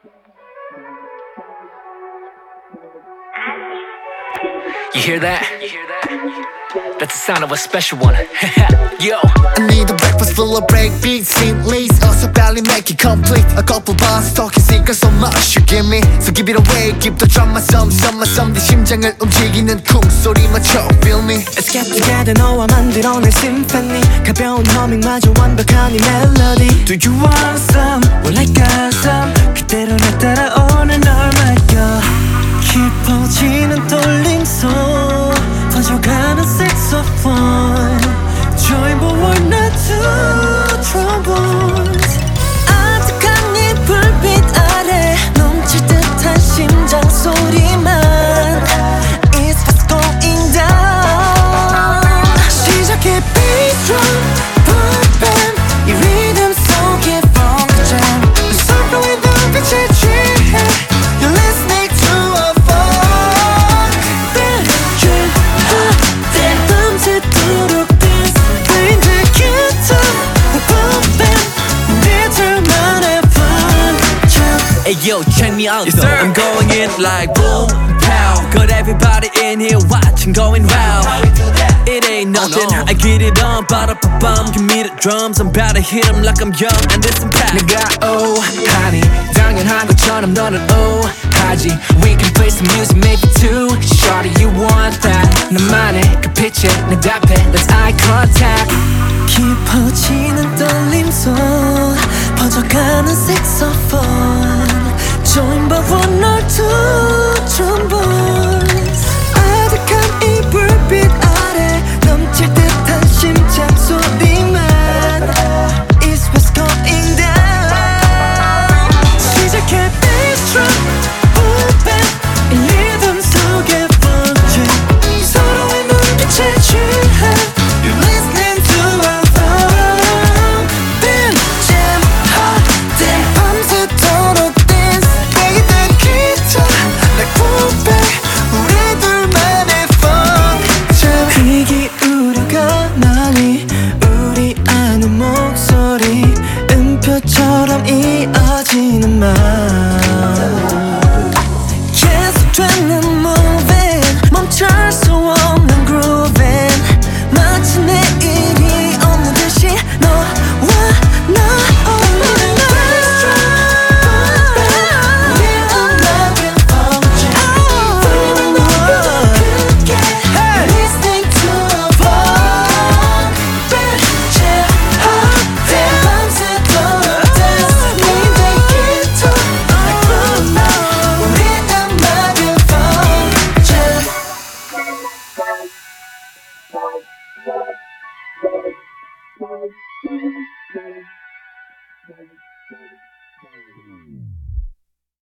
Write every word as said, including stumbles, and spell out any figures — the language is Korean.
You hear that? That's the sound of a special one. Yo. I need a breakfast full of breakbeats, seamless. Also barely make it complete. A couple bars talking secret so much you give me. So give it away, keep the drum my some, some my some. 네 심장을 움직이는 쿵소리 맞춰, feel me. Let's get together 너와 만들어낸 symphony. 가벼운 허밍마저 완벽한 이 멜로디. Do you want some? Well I got some. 그대로 나 따라오는 널 맡겨. 깊어지는 떨림속 퍼져가는 saxophone. Join but we're not two trombones. 아득한 이 불빛 아래 넘칠 듯한 심장 소리만 It's what's going down. 시작해 bass drum, boom bam. 이 리듬 속에 funk jam. 서로의 눈빛에 취해. You're listening to a funk band jam. 내 밤새도록 dance. Playing the guitar, boom bam. 우리들만의 funk jam. Hey yo, check me out Yes, though. sir. I'm going in like boom, pow. Got everybody in here watching, going round. It ain't nothing, no. I get it on, ba-da-ba-bum. Give me the drums, I'm about to hit 'em like I'm young and this impact. 내가 오하니 당연한 것처럼 너는 오하지. We can play some music maybe too. Shorty you want that. 나만의 그 빛에 내 답해. Let's eye contact. 깊어지는 떨림 속 퍼져가는 saxophone. Join but one or two trombones. 아득한 이 불빛 아래 넘칠 듯한 심장 소리만 It's what's going down. 시작해 bass drum, boom bam. 이 리듬 속에 funk jam. 서로의 눈빛에 취해. You're listening to a funk band jam. Hot damn. 밤새도록 dance. Play the guitar like boom bam. 우리들만의 funk jam. 귀 기울여가 널리 우리 아는 목소리. 음표처럼 이어지는 말. 계속되는 moving. 멈출 수 없는 grooving. 마치 내일이 없는 듯이 너와 나 오늘은 bass drum. 우리 음악은 funk jam. 우리는 너보다 크게. Listening to a funk band jam. Hot damn. 밤새도록 dance. Play the guitar like boom bam. 우리 음악은 funk jam.